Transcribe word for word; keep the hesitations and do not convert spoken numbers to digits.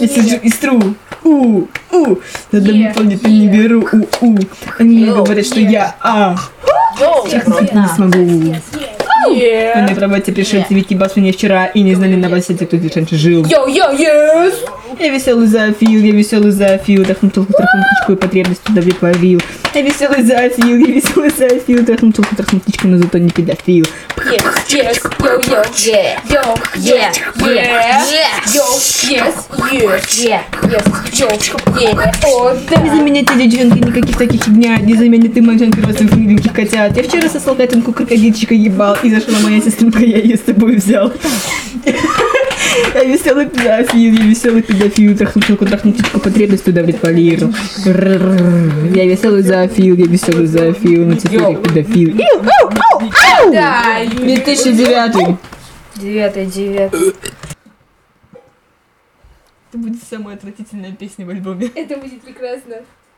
Я сижу и стру. У, у. Надо выполнить, но не беру. У, у. Они говорят, что я а. Сейчас не смогу. Они в работе пришельцы, ведь ебашь меня вчера и не знали на бассете, кто здесь раньше жил. Йо-йо, yes! Я веселый зоофил, я веселый зоофил, трахнул телку, трахнул птичку и потребность туда влепловил. Я веселый зоофил, я веселый зоофил, трахнул телку, трахнул птичку, но зато не педофил. Yes, yes, йо-йо, Yeah. йо, Yeah. yeah, Yeah. йо, yes, yes, Yeah. yes, йо, Yeah. о, да. Не заменяйте, девчонки, никаких таких фигня, не заменит ты мальчонки родственных миленьких котят. Я вчера сосал котенку крокодильчика ебал, и зашла моя сестренка, я ее с собой взял. Я веселый педофил, я веселый педофил, трахнул телку, трахнул птичку, потребность туда влепловил. Я веселый зоофил, я веселый зоофил, но теперь я педофил. Да, две тысячи девятый. девятый, девятый. Это будет самая отвратительная песня в альбоме. Это будет прекрасно.